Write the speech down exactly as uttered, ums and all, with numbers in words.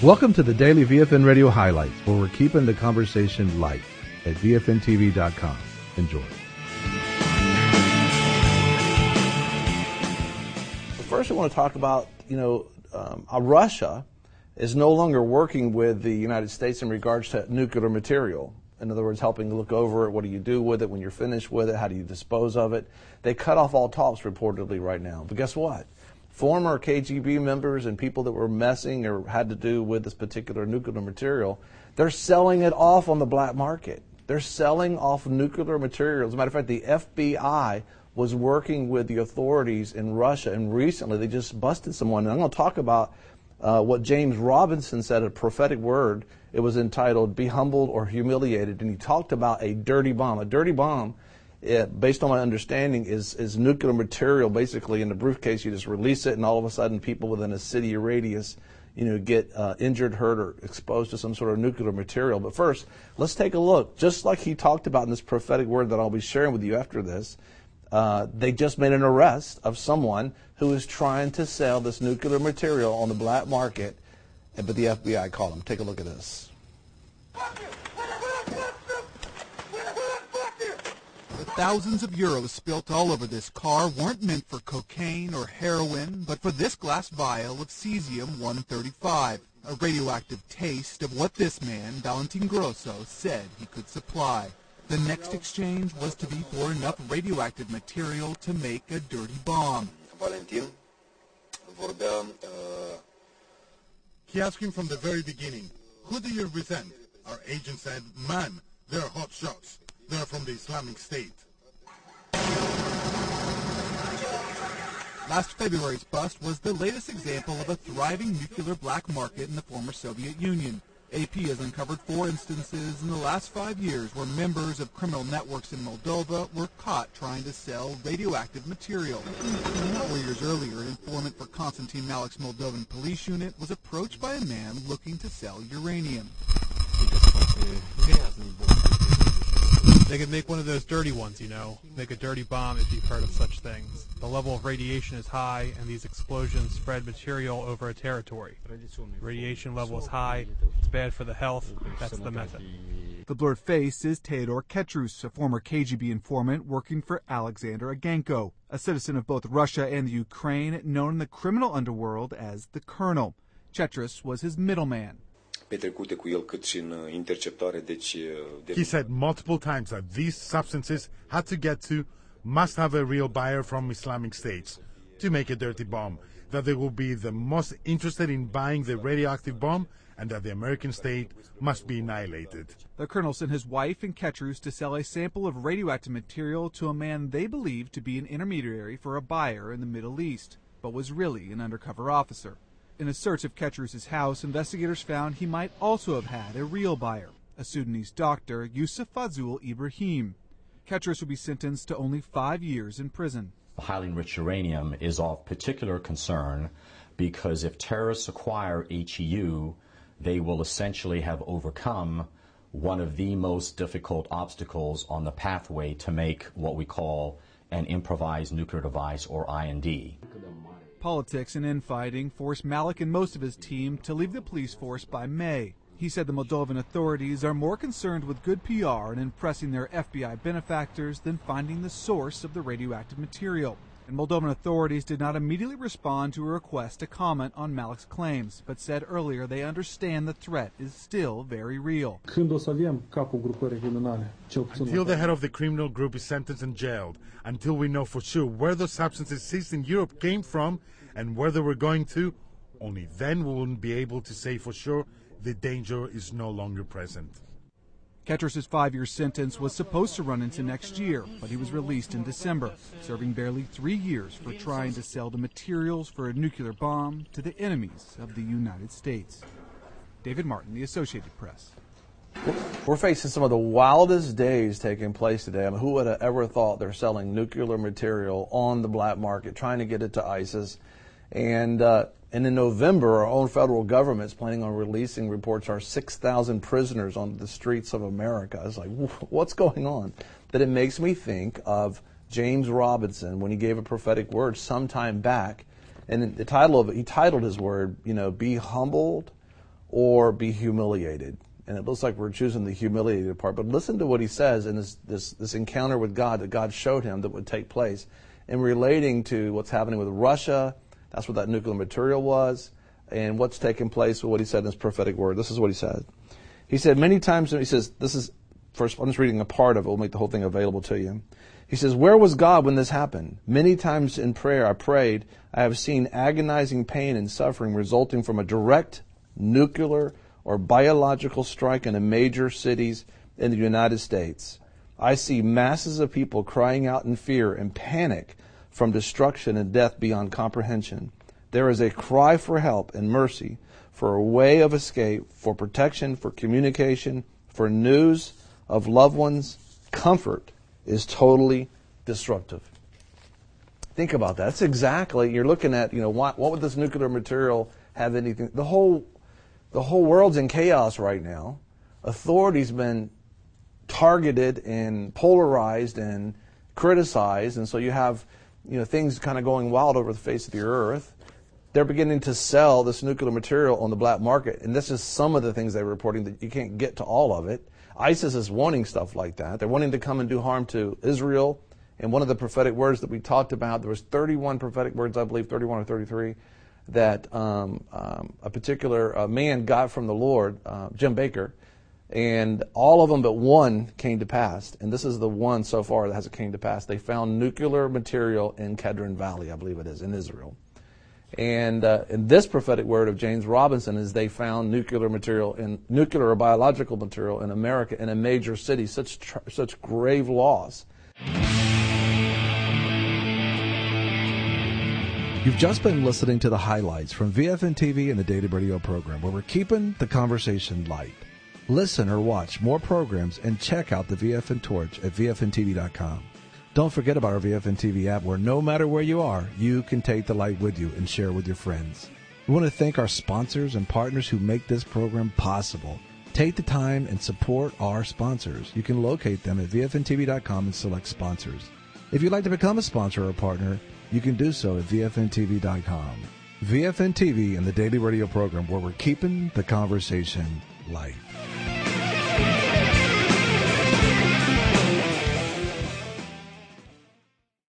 Welcome to the Daily V F N Radio Highlights, where we're keeping the conversation light at V F N T V dot com. Enjoy. First, I want to talk about, you know, um, how Russia is no longer working with the United States in regards to nuclear material. In other words, helping to look over it. What do you do with it when you're finished with it? How do you dispose of it? They cut off all talks reportedly right now. But guess what? Former K G B members and people that were messing or had to do with this particular nuclear material, they're selling it off on the black market. They're selling off nuclear material. As a matter of fact, the F B I was working with the authorities in Russia, and recently they just busted someone. And I'm going to talk about uh, what James Robinson said, a prophetic word. It was entitled, "Be Humbled or Humiliated," and he talked about a dirty bomb. A dirty bomb, it, based on my understanding, is, is nuclear material. Basically, in the briefcase, you just release it, and all of a sudden people within a city radius you know, get uh, injured, hurt, or exposed to some sort of nuclear material. But first, let's take a look. Just like he talked about in this prophetic word that I'll be sharing with you after this, uh, they just made an arrest of someone who is trying to sell this nuclear material on the black market, but the F B I caught him. Take a look at this. The thousands of euros spilt all over this car weren't meant for cocaine or heroin, but for this glass vial of cesium one thirty-five, a radioactive taste of what this man, Valentin Grosso, said he could supply. The next exchange was to be for enough radioactive material to make a dirty bomb. Valentin vorbea. He asked him from the very beginning, "Who do you represent?" Our agent said, "Man, they're hot shots. They're from the Islamic State." Last February's bust was the latest example of a thriving nuclear black market in the former Soviet Union. A P has uncovered four instances in the last five years where members of criminal networks in Moldova were caught trying to sell radioactive material. Four years earlier, an informant for Konstantin Malik's Moldovan police unit was approached by a man looking to sell uranium. They could make one of those dirty ones, you know, make a dirty bomb if you've heard of such things. The level of radiation is high, and these explosions spread material over a territory. Radiation level is high, it's bad for the health, that's the method. The blurred face is Teodor Ketrus, a former K G B informant working for Alexander Agenko, a citizen of both Russia and the Ukraine, known in the criminal underworld as the Colonel. Ketrus was his middleman. He said multiple times that these substances had to get to, must have a real buyer from Islamic States to make a dirty bomb, that they will be the most interested in buying the radioactive bomb, and that the American state must be annihilated. The colonel sent his wife and Ketrus to sell a sample of radioactive material to a man they believed to be an intermediary for a buyer in the Middle East, but was really an undercover officer. In a search of Ketrus' house, investigators found he might also have had a real buyer, a Sudanese doctor, Yusuf Fazul Ibrahim. Ketrus would be sentenced to only five years in prison. Highly enriched uranium is of particular concern because if terrorists acquire H E U, they will essentially have overcome one of the most difficult obstacles on the pathway to make what we call an improvised nuclear device, or I N D. Politics and infighting forced Malik and most of his team to leave the police force by May. He said the Moldovan authorities are more concerned with good P R and impressing their F B I benefactors than finding the source of the radioactive material. And Moldovan authorities did not immediately respond to a request to comment on Malik's claims, but said earlier they understand the threat is still very real. Until the head of the criminal group is sentenced and jailed, until we know for sure where those substances seized in Europe came from and where they were going to, only then we will be able to say for sure the danger is no longer present. Ketrus' five-year sentence was supposed to run into next year, but he was released in December, serving barely three years for trying to sell the materials for a nuclear bomb to the enemies of the United States. David Martin, The Associated Press. We're facing some of the wildest days taking place today. I mean, who would have ever thought they're selling nuclear material on the black market, trying to get it to ISIS? And uh, and in November, our own federal government is planning on releasing reports our six thousand prisoners on the streets of America. It's like, what's going on? That it makes me think of James Robinson when he gave a prophetic word some time back. And the title of it, he titled his word, you know, "Be Humbled or be humiliated. And it looks like we're choosing the humiliated part. But listen to what he says in this, this, this encounter with God that God showed him that would take place in relating to what's happening with Russia. That's what that nuclear material was. And what's taking place with what he said in his prophetic word. This is what he said. He said many times, he says, this is, first, I'm just reading a part of it. We'll make the whole thing available to you. He says, where was God when this happened? Many times in prayer I prayed, I have seen agonizing pain and suffering resulting from a direct nuclear or biological strike in a major cities in the United States. I see masses of people crying out in fear and panic from destruction and death beyond comprehension. There is a cry for help and mercy, for a way of escape, for protection, for communication, for news of loved ones. Comfort is totally disruptive. Think about that. That's exactly, you're looking at, you know, what, what would this nuclear material have anything, the whole, the whole world's in chaos right now. Authority's been targeted and polarized and criticized, and so you have, you know, things kind of going wild over the face of the earth. They're beginning to sell this nuclear material on the black market, and this is some of the things they're reporting, that you can't get to all of it. ISIS is wanting stuff like that. They're wanting to come and do harm to Israel. And one of the prophetic words that we talked about, there was thirty-one prophetic words, I believe, thirty-one or thirty-three, that um, um, a particular uh, man got from the Lord, uh, Jim Baker, and all of them but one came to pass. And this is the one so far that hasn't came to pass. They found nuclear material in Kedron Valley, I believe it is, in Israel. And, uh, and this prophetic word of James Robinson is they found nuclear material, in nuclear or biological material in America in a major city, such tr- such grave loss. You've just been listening to the highlights from V F N T V and the Daily Radio program, where we're keeping the conversation light. Listen or watch more programs and check out the V F N Torch at V F N T V dot com. Don't forget about our V F N T V app, where no matter where you are, you can take the light with you and share with your friends. We want to thank our sponsors and partners who make this program possible. Take the time and support our sponsors. You can locate them at V F N T V dot com and select sponsors. If you'd like to become a sponsor or a partner, you can do so at V F N T V dot com. V F N T V and the Daily Radio program, where we're keeping the conversation light.